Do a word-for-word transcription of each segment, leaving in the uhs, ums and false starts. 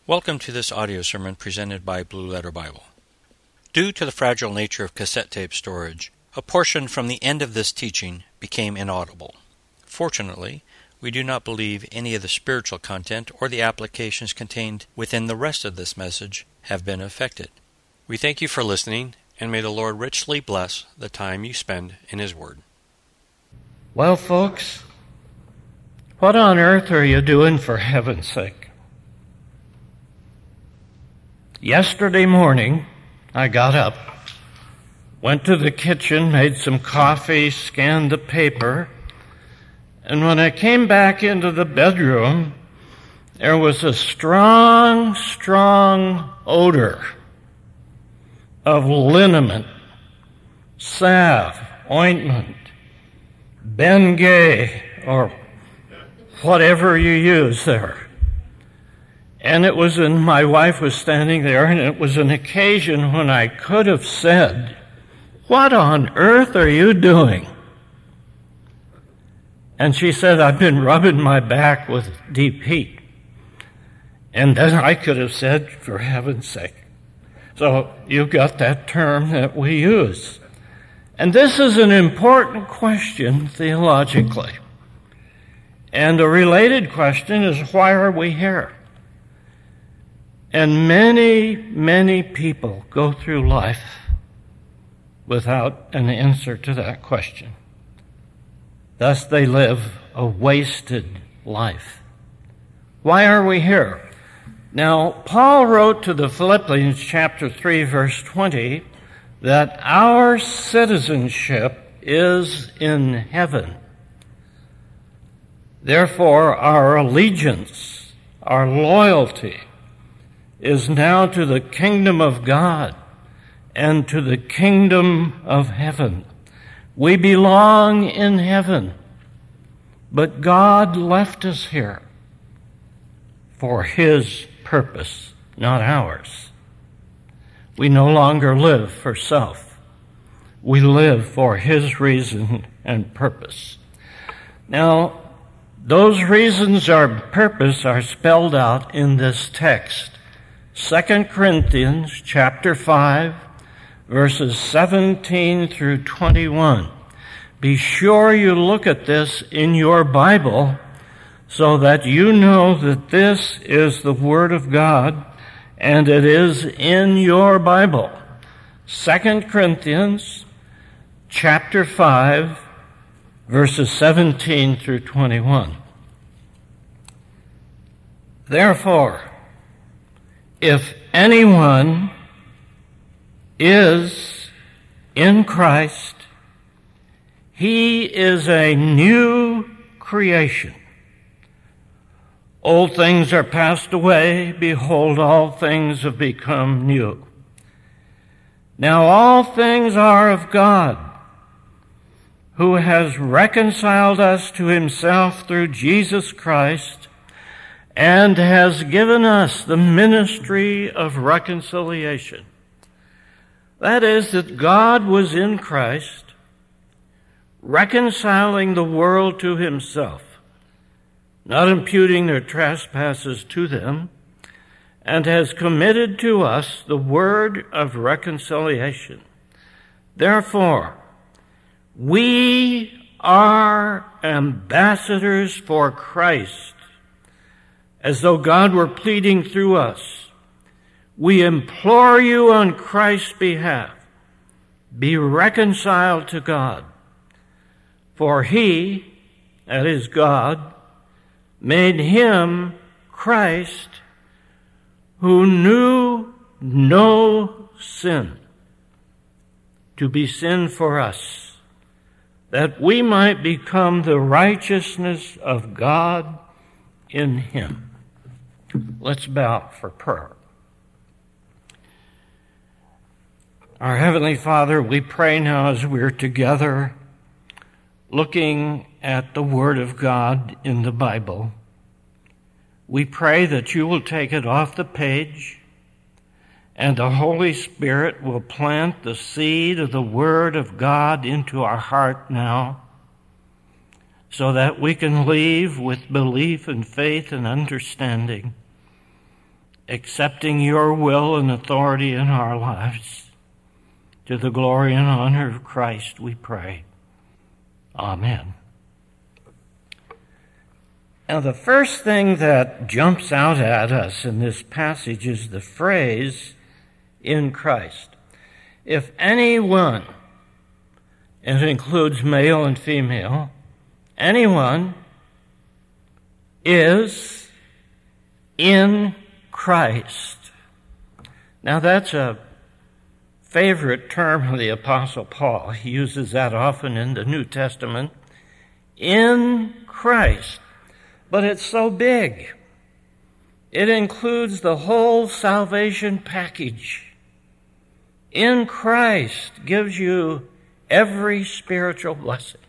Welcome to this audio sermon presented by Blue Letter Bible. Due to the fragile nature of cassette tape storage, a portion from the end of this teaching became inaudible. Fortunately, we do not believe any of the spiritual content or the applications contained within the rest of this message have been affected. We thank you for listening, and may the Lord richly bless the time you spend in His Word. Well, folks, what on earth are you doing for heaven's sake? Yesterday morning, I got up, went to the kitchen, made some coffee, scanned the paper, and when I came back into the bedroom, there was a strong, strong odor of liniment, salve, ointment, Bengay, or whatever you use there. And it was, and my wife was standing there, and it was an occasion when I could have said, "What on earth are you doing?" And she said, "I've been rubbing my back with deep heat." And then I could have said, "For heaven's sake." So you've got that term that we use. And this is an important question theologically. And a related question is, why are we here? And many, many people go through life without an answer to that question. Thus they live a wasted life. Why are we here? Now, Paul wrote to the Philippians chapter three, verse twenty, that our citizenship is in heaven. Therefore, our allegiance, our loyalty, is now to the kingdom of God and to the kingdom of heaven. We belong in heaven, but God left us here for His purpose, not ours. We no longer live for self. We live for His reason and purpose. Now, those reasons or purpose are spelled out in this text. Second Corinthians chapter five, verses seventeen through twenty-one. Be sure you look at this in your Bible so that you know that this is the Word of God and it is in your Bible. Second Corinthians chapter five, verses seventeen through twenty-one. Therefore, if anyone is in Christ, he is a new creation. Old things are passed away. Behold, all things have become new. Now all things are of God, who has reconciled us to Himself through Jesus Christ, and has given us the ministry of reconciliation. That is, that God was in Christ, reconciling the world to Himself, not imputing their trespasses to them, and has committed to us the word of reconciliation. Therefore, we are ambassadors for Christ, as though God were pleading through us. We implore you on Christ's behalf, be reconciled to God. For He, that is God, made Him, Christ, who knew no sin, to be sin for us, that we might become the righteousness of God in Him. Let's bow for prayer. Our Heavenly Father, we pray now as we're together looking at the Word of God in the Bible. We pray that you will take it off the page and the Holy Spirit will plant the seed of the Word of God into our heart now, so that we can leave with belief and faith and understanding accepting your will and authority in our lives. To the glory and honor of Christ, we pray. Amen. Now, the first thing that jumps out at us in this passage is the phrase, in Christ. If anyone, and it includes male and female, anyone is in Christ. Now, that's a favorite term of the Apostle Paul. He uses that often in the New Testament. In Christ. But it's so big. It includes the whole salvation package. In Christ gives you every spiritual blessing.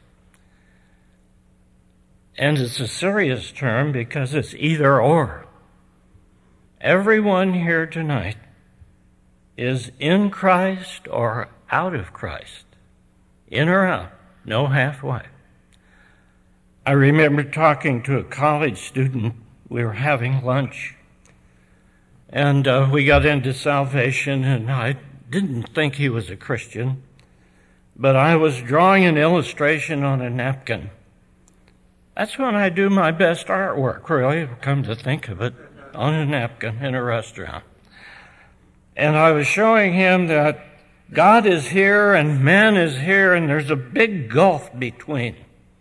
And it's a serious term because it's either or. Everyone here tonight is in Christ or out of Christ. In or out, no halfway. I remember talking to a college student. We were having lunch, and uh, we got into salvation, and I didn't think he was a Christian, but I was drawing an illustration on a napkin. That's when I do my best artwork, really, come to think of it, on a napkin in a restaurant. And I was showing him that God is here and man is here, and there's a big gulf between.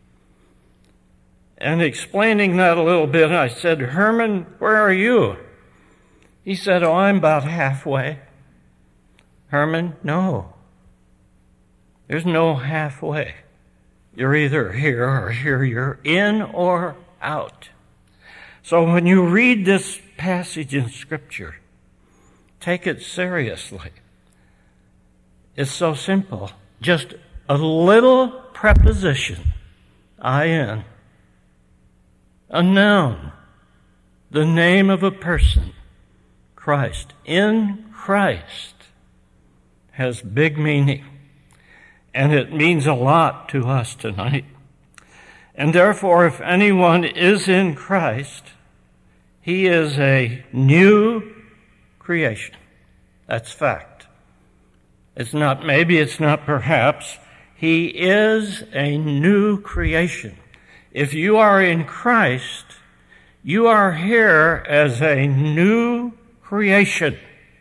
And explaining that a little bit, I said, Herman, where are you? He said, oh, I'm about halfway. Herman, no. There's no halfway. You're either here or here. You're in or out. So when you read this passage in Scripture, take it seriously. It's so simple. Just a little preposition, in, a noun, the name of a person, Christ. In Christ has big meaning, and it means a lot to us tonight. And therefore, if anyone is in Christ, he is a new creation. That's fact. It's not maybe, it's not perhaps. He is a new creation. If you are in Christ, you are here as a new creation.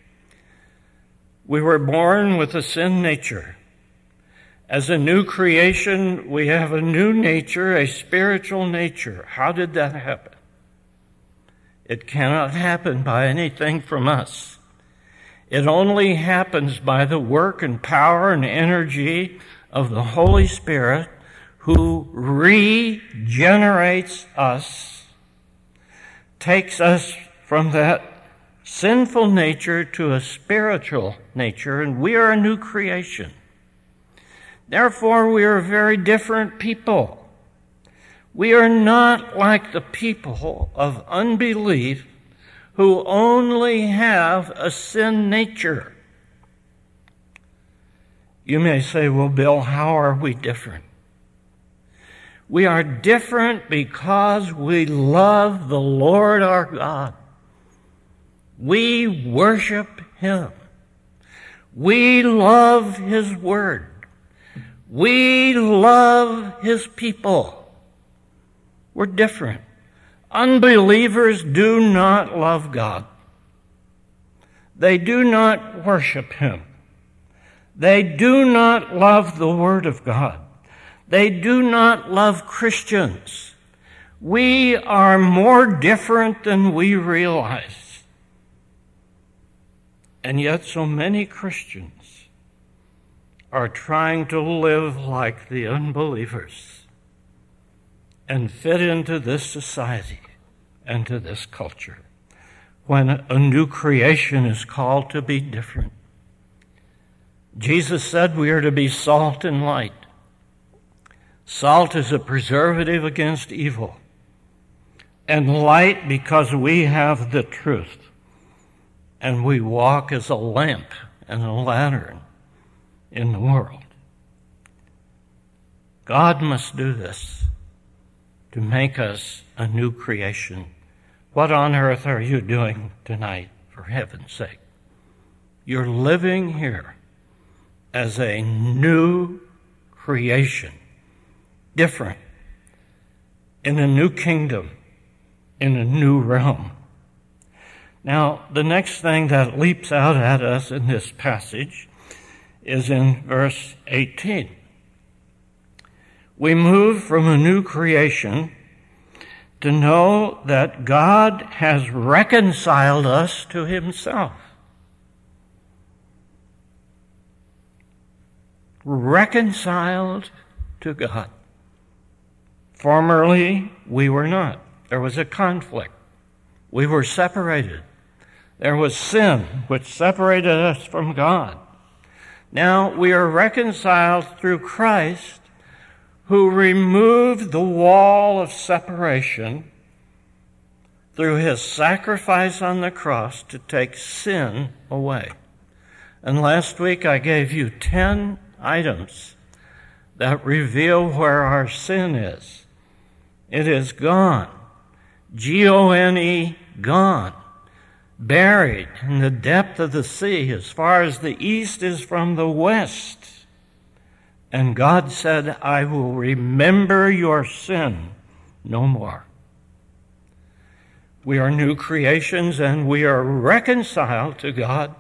We were born with a sin nature. As a new creation, we have a new nature, a spiritual nature. How did that happen? It cannot happen by anything from us. It only happens by the work and power and energy of the Holy Spirit, who regenerates us, takes us from that sinful nature to a spiritual nature, and we are a new creation. Therefore, we are very different people. We are not like the people of unbelief who only have a sin nature. You may say, well, Bill, how are we different? We are different because we love the Lord our God. We worship Him. We love His Word. We love His people. We're different. Unbelievers do not love God. They do not worship Him. They do not love the Word of God. They do not love Christians. We are more different than we realize. And yet so many Christians are trying to live like the unbelievers and fit into this society and to this culture when a new creation is called to be different. Jesus said we are to be salt and light. Salt is a preservative against evil, and light because we have the truth, and we walk as a lamp and a lantern in the world. God must do this to make us a new creation. What on earth are you doing tonight for heaven's sake. You're living here as a new creation, different, in a new kingdom, in a new realm. Now, the next thing that leaps out at us in this passage is in verse eighteen. We move from a new creation to know that God has reconciled us to himself. Reconciled to God. Formerly, we were not. There was a conflict. We were separated. There was sin which separated us from God. Now we are reconciled through Christ, who removed the wall of separation through his sacrifice on the cross to take sin away. And last week I gave you ten items that reveal where our sin is. It is gone. G O N E, gone. Buried in the depth of the sea as far as the east is from the west. And God said, I will remember your sin no more. We are new creations and we are reconciled to God,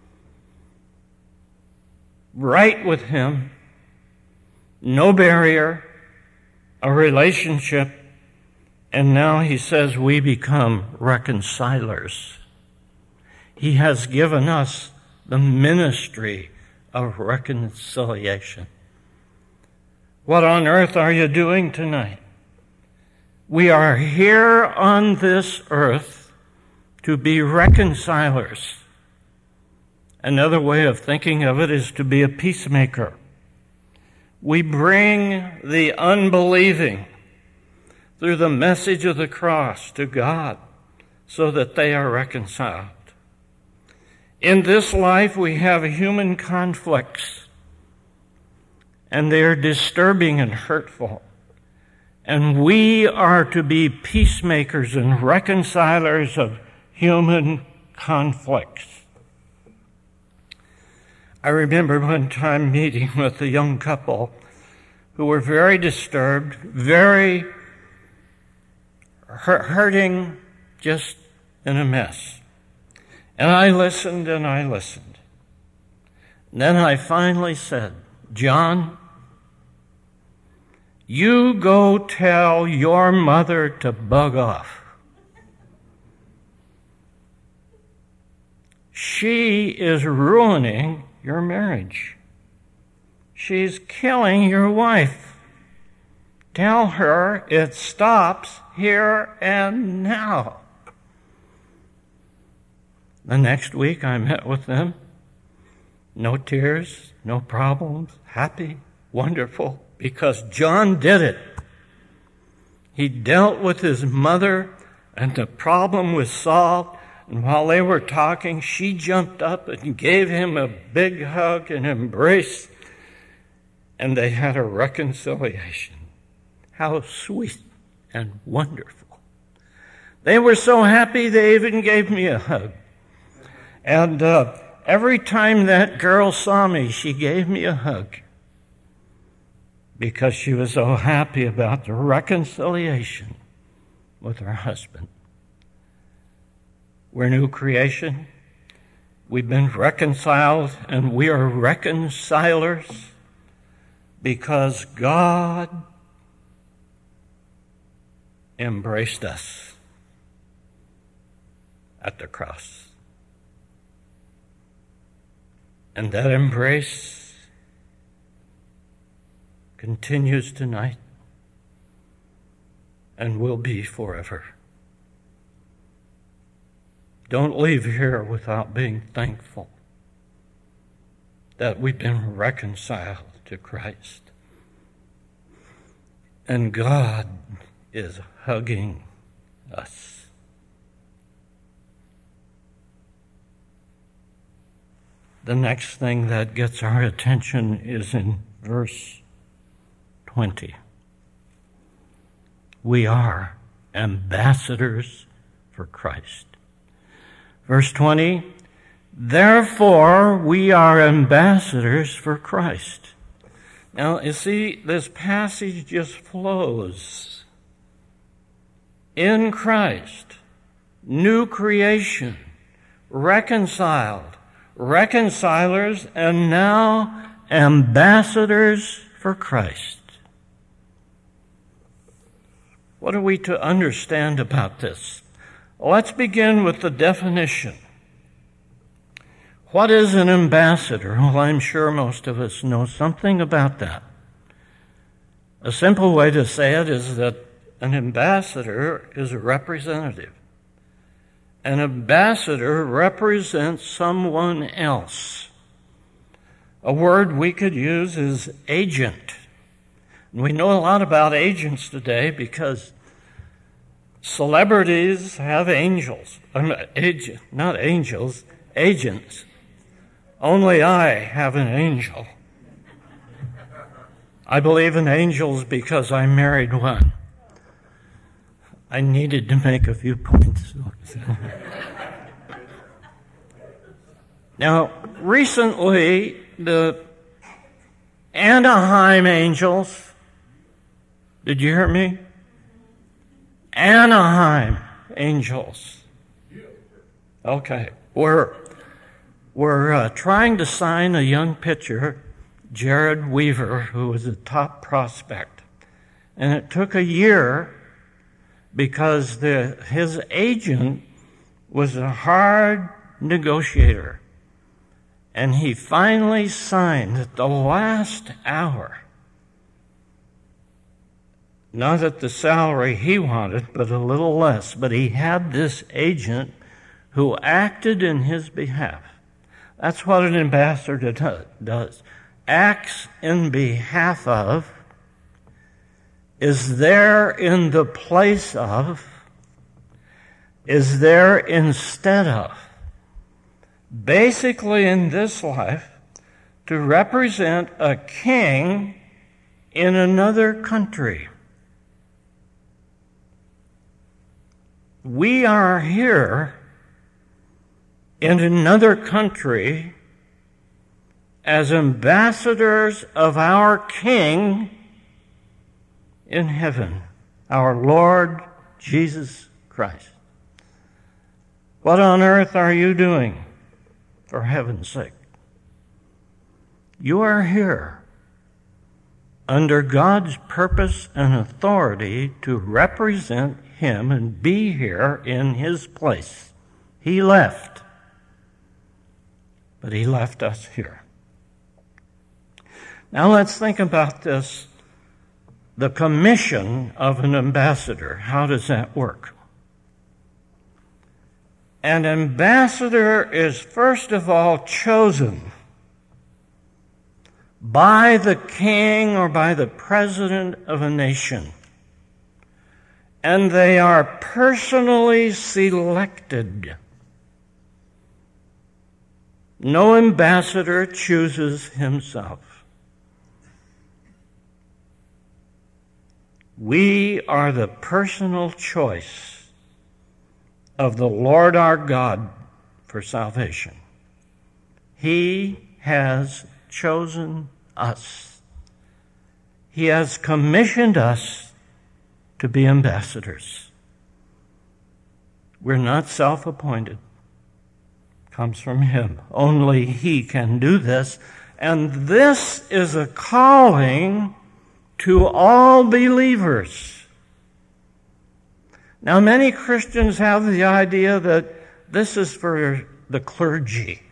right with him, no barrier, a relationship, and now he says we become reconcilers. He has given us the ministry of reconciliation. What on earth are you doing tonight? We are here on this earth to be reconcilers. Another way of thinking of it is to be a peacemaker. We bring the unbelieving through the message of the cross to God so that they are reconciled. In this life, we have human conflicts, and they are disturbing and hurtful. And we are to be peacemakers and reconcilers of human conflicts. I remember one time meeting with a young couple who were very disturbed, very hurting, just in a mess. And I listened and I listened. And then I finally said, John, you go tell your mother to bug off. She is ruining your marriage. She's killing your wife. Tell her it stops here and now. The next week I met with them. No tears, no problems, happy, wonderful, because John did it. He dealt with his mother and the problem was solved. And while they were talking, she jumped up and gave him a big hug and embrace. And they had a reconciliation. How sweet and wonderful. They were so happy they even gave me a hug. And uh, every time that girl saw me, she gave me a hug. Because she was so happy about the reconciliation with her husband. We're new creation. We've been reconciled, and we are reconcilers because God embraced us at the cross. And that embrace continues tonight and will be forever. Don't leave here without being thankful that we've been reconciled to Christ. And God is hugging us. The next thing that gets our attention is in verse twenty. We are ambassadors for Christ. Verse twenty, therefore we are ambassadors for Christ. Now, you see, this passage just flows. In Christ, new creation, reconciled, reconcilers, and now ambassadors for Christ. What are we to understand about this? Let's begin with the definition. What is an ambassador? Well, I'm sure most of us know something about that. A simple way to say it is that an ambassador is a representative. An ambassador represents someone else. A word we could use is agent. And we know a lot about agents today because celebrities have angels. I'm ag- not angels, agents. Only I have an angel. I believe in angels because I married one. I needed to make a few points. Now, recently, the Anaheim Angels, did you hear me? Anaheim Angels. Okay, we're, we're uh, trying to sign a young pitcher, Jared Weaver, who was a top prospect. And it took a year because the, his agent was a hard negotiator. And he finally signed at the last hour. Not at the salary he wanted, but a little less. But he had this agent who acted in his behalf. That's what an ambassador does. Acts in behalf of, is there in the place of, is there instead of. Basically, in this life, to represent a king in another country. We are here in another country as ambassadors of our King in heaven, our Lord Jesus Christ. What on earth are you doing, for heaven's sake? You are here under God's purpose and authority to represent Him and be here in His place. He left, but He left us here. Now let's think about this, the commission of an ambassador. How does that work? An ambassador is first of all chosen by the king or by the president of a nation. And they are personally selected. No ambassador chooses himself. We are the personal choice of the Lord our God for salvation. He has chosen us. He has commissioned us to be ambassadors. We're not self-appointed. It comes from Him. Only He can do this. And this is a calling to all believers. Now, many Christians have the idea that this is for the clergy.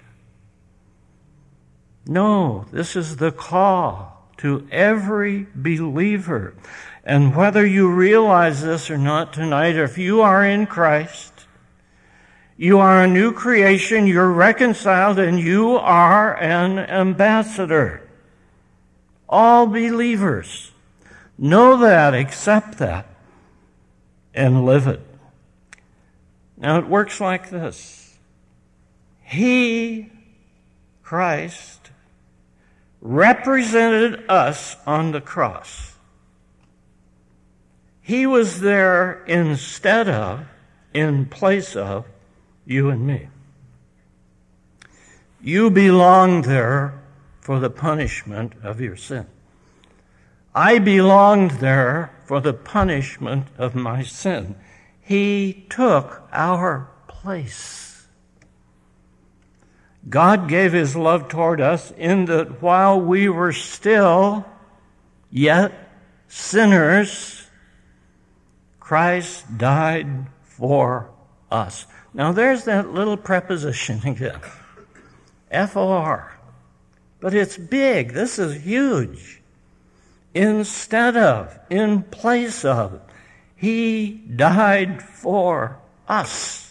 No, this is the call to every believer. And whether you realize this or not tonight, if you are in Christ, you are a new creation, you're reconciled, and you are an ambassador. All believers. Know that, accept that, and live it. Now it works like this. He, Christ, represented us on the cross. He was there instead of, in place of, you and me. You belong there for the punishment of your sin. I belonged there for the punishment of my sin. He took our place. God gave his love toward us in that while we were still yet sinners, Christ died for us. Now there's that little preposition again, F O R. But it's big. This is huge. Instead of, in place of, he died for us.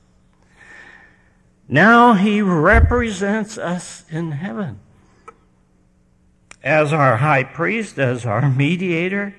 Now he represents us in heaven as our high priest, as our mediator,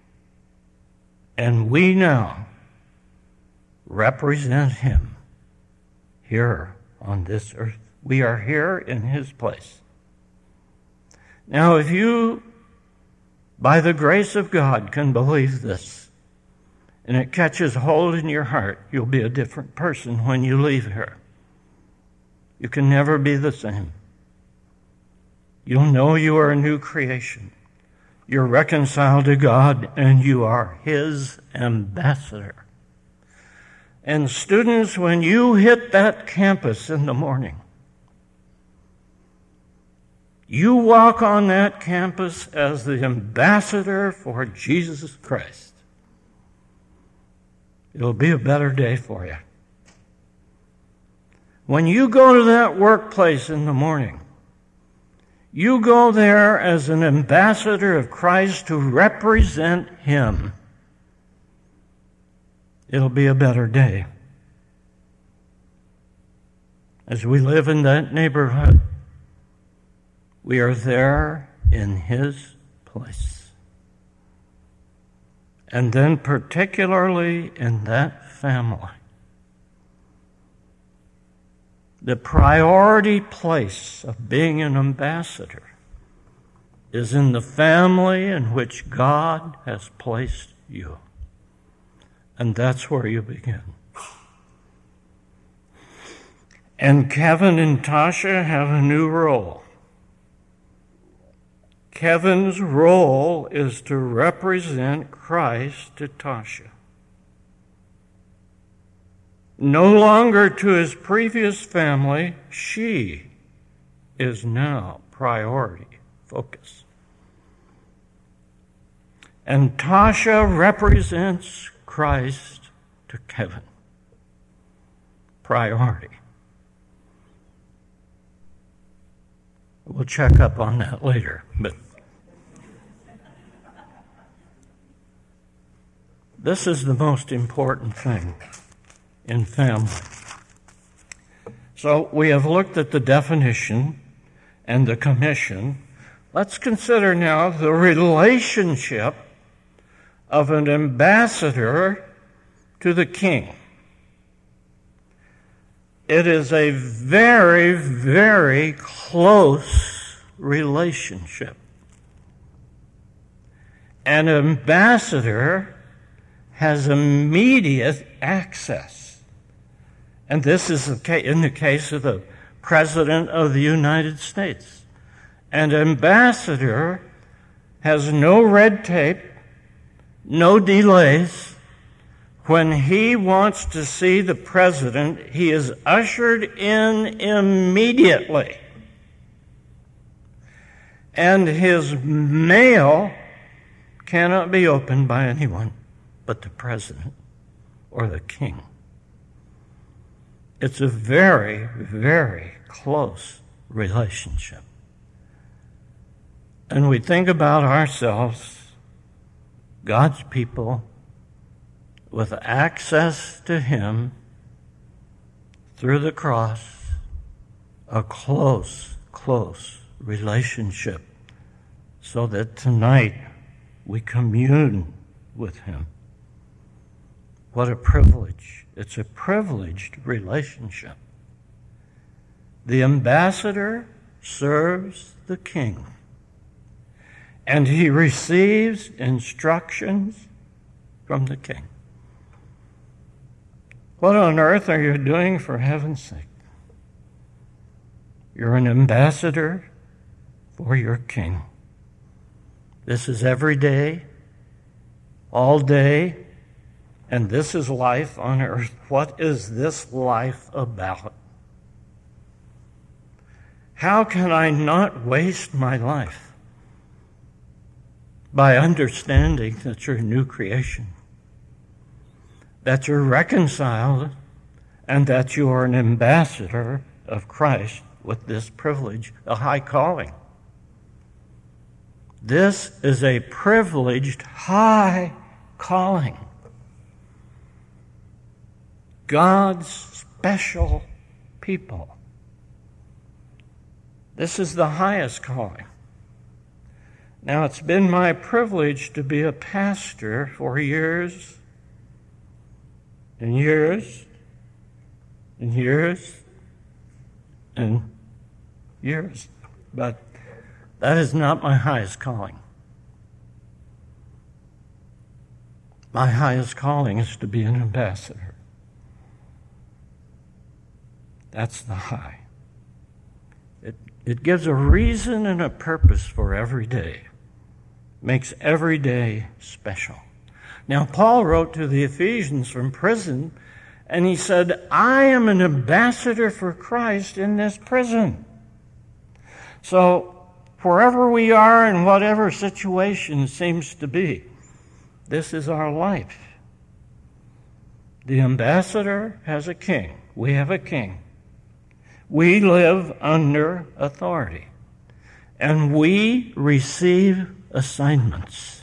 and we now represent him here on this earth. We are here in his place. Now, if you, by the grace of God, can believe this, and it catches hold in your heart, you'll be a different person when you leave here. You can never be the same. You'll know you are a new creation. You're reconciled to God, and you are his ambassador. And students, when you hit that campus in the morning, you walk on that campus as the ambassador for Jesus Christ. It'll be a better day for you. When you go to that workplace in the morning, you go there as an ambassador of Christ to represent him. It'll be a better day. As we live in that neighborhood, we are there in his place. And then particularly in that family, the priority place of being an ambassador is in the family in which God has placed you. And that's where you begin. And Kevin and Tasha have a new role. Kevin's role is to represent Christ to Tasha. No longer to his previous family, she is now priority focus. And Tasha represents Christ to Kevin. Priority. We'll check up on that later, but this is the most important thing in family. So we have looked at the definition and the commission. Let's consider now the relationship of an ambassador to the king. It is a very, very close relationship. An ambassador has immediate access. And this is in the case of the President of the United States. An ambassador has no red tape, no delays. When he wants to see the president, he is ushered in immediately. And his mail cannot be opened by anyone but the president or the king. It's a very, very close relationship. And we think about ourselves, God's people, with access to him through the cross, a close, close relationship, so that tonight we commune with him. What a privilege. It's a privileged relationship. The ambassador serves the king, and he receives instructions from the king. What on earth are you doing, for heaven's sake? You're an ambassador for your King. This is every day, all day, and this is life on earth. What is this life about? How can I not waste my life by understanding that you're a new creation, that you're reconciled, and that you are an ambassador of Christ with this privilege, a high calling? This is a privileged high calling. God's special people. This is the highest calling. Now, it's been my privilege to be a pastor for years and years and years and years, but that is not my highest calling. My highest calling is to be an ambassador. That's the high. It, it gives a reason and a purpose for every day. Makes every day special. Now, Paul wrote to the Ephesians from prison, and he said, I am an ambassador for Christ in this prison. So, wherever we are in whatever situation seems to be, this is our life. The ambassador has a king. We have a king. We live under authority. And we receive assignments.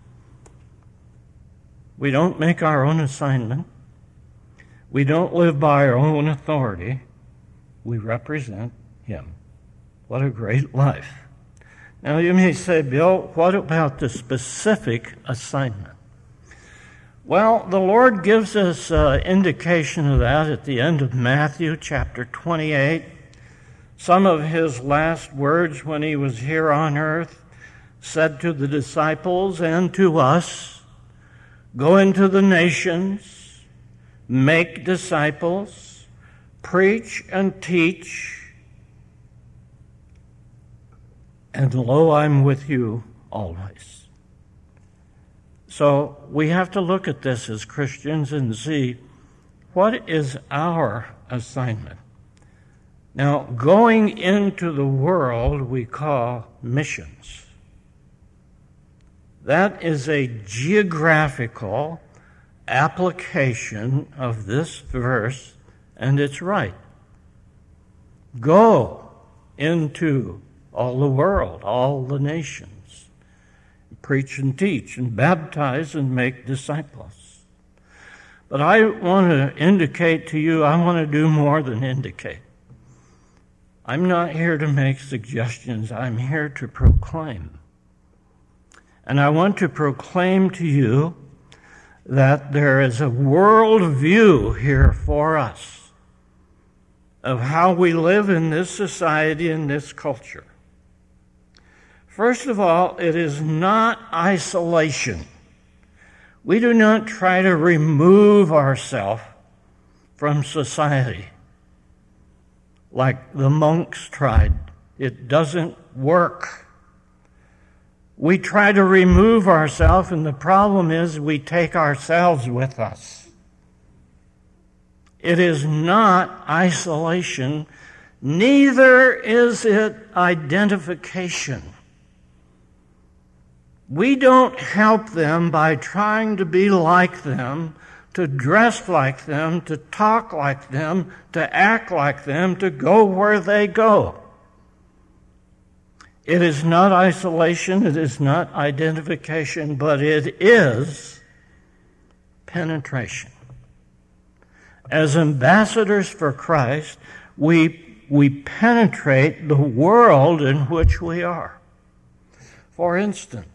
We don't make our own assignment. We don't live by our own authority. We represent Him. What a great life. Now you may say, Bill, what about the specific assignment? Well, the Lord gives us uh, indication of that at the end of Matthew chapter twenty-eight. Some of His last words when He was here on earth said to the disciples and to us, go into the nations, make disciples, preach and teach, and lo, I'm with you always. So we have to look at this as Christians and see what is our assignment. Now, going into the world we call missions. That is a geographical application of this verse, and it's right. Go into all the world, all the nations. Preach and teach and baptize and make disciples. But I want to indicate to you, I want to do more than indicate. I'm not here to make suggestions. I'm here to proclaim. And I want to proclaim to you that there is a world view here for us of how we live in this society and this culture. First of all, it is not isolation. We do not try to remove ourselves from society like the monks tried. It doesn't work. We try to remove ourselves, and the problem is we take ourselves with us. It is not isolation, neither is it identification. We don't help them by trying to be like them, to dress like them, to talk like them, to act like them, to go where they go. It is not isolation, it is not identification, but it is penetration. As ambassadors for Christ, we, we penetrate the world in which we are. For instance,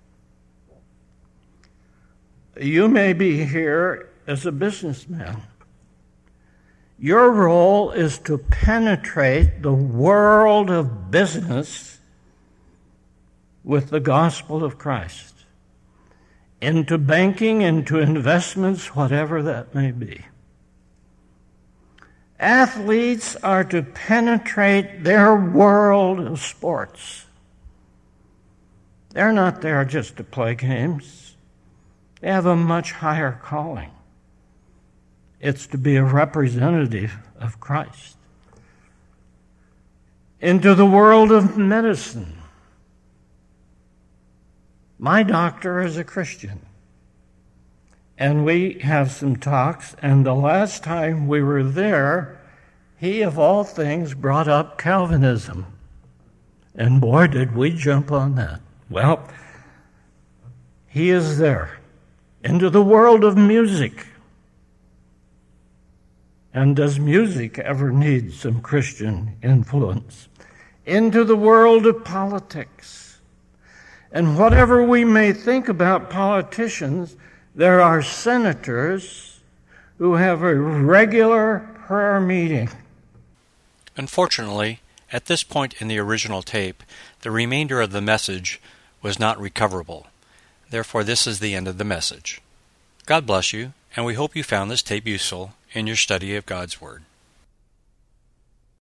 you may be here as a businessman. Your role is to penetrate the world of business with the gospel of Christ, into banking, into investments, whatever that may be. Athletes are to penetrate their world of sports. They're not there just to play games. They have a much higher calling. It's to be a representative of Christ. Into the world of medicine. My doctor is a Christian. And we have some talks, and the last time we were there, he, of all things, brought up Calvinism. And boy, did we jump on that. Well, he is there. Into the world of music. And does music ever need some Christian influence? Into the world of politics. And whatever we may think about politicians, there are senators who have a regular prayer meeting. Unfortunately, at this point in the original tape, the remainder of the message was not recoverable. Therefore, this is the end of the message. God bless you, and we hope you found this tape useful in your study of God's Word.